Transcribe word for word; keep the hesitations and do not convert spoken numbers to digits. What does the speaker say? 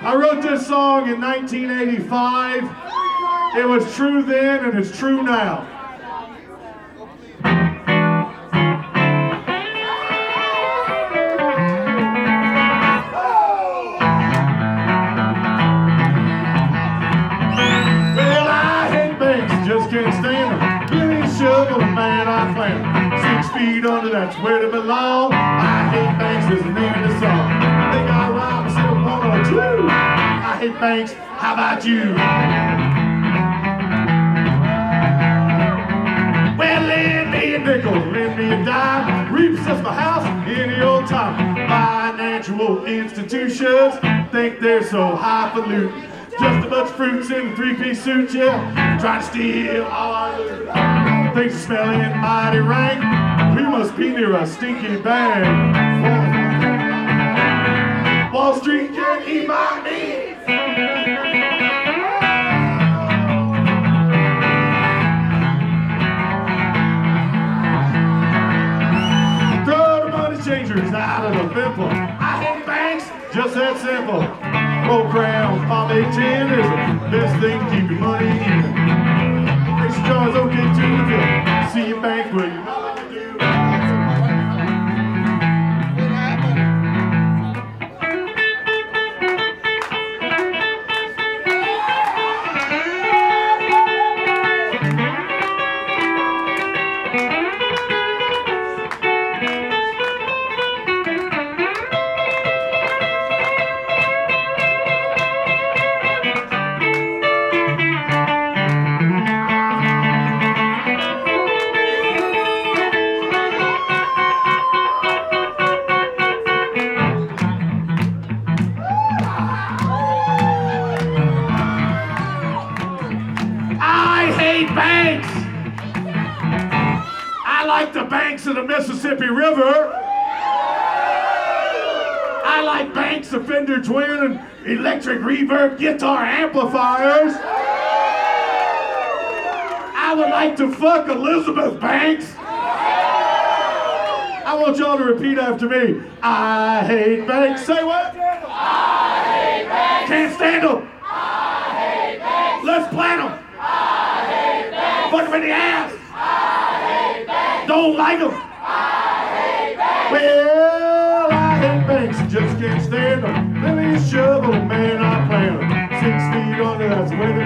I wrote this song in nineteen eighty-five. It was true then and it's true now. Well, I hate banks, just can't stand them. Billy Shovel, man, I plan them. Six feet under, that's where they belong. I hate banks is the name of the song. I think I rhyme instead of one or two. I hate banks, how about you? Well, lend me a nickel, lend me a dime. Repossess my house any old time. Financial institutions think they're so highfalutin. Just a bunch of fruits in a three-piece suit, yeah. Trying to steal all our loot. Things are smelling mighty rank. We must be near a stinky bank. Wall Street can eat my meat. Throw the money changers out of the pimple. I hate banks, just that simple. Roll crown, pomade gin is the best thing to keep your money in. Makes your jaws okay too if you see a bank where you know what to do. Banks. I like the banks of the Mississippi River. I like banks of Fender Twin and electric reverb guitar amplifiers. I would like to fuck Elizabeth Banks. I want y'all to repeat after me. I hate banks. Say what? I hate banks. Can't stand them. I hate banks. Let's plant them. Fuck them in the ass. I hate banks. Don't like them. I hate banks. Well, I hate banks, just can't stand them. Let me shovel, man, I plan them. Six feet under, that's where they